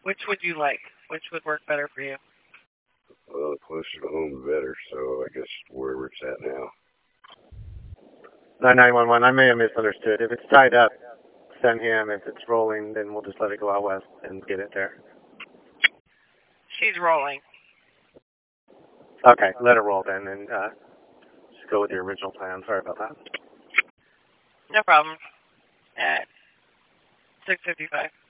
Which would you like? Which would work better for you? Well, the closer to home, the better. So I guess wherever it's at now. 911. I may have misunderstood. If it's tied up, send him. If it's rolling, then we'll just let it go out west and get it there. She's rolling. Okay, let it roll then, and just go with your original plan. Sorry about that. No problem. At 6:55.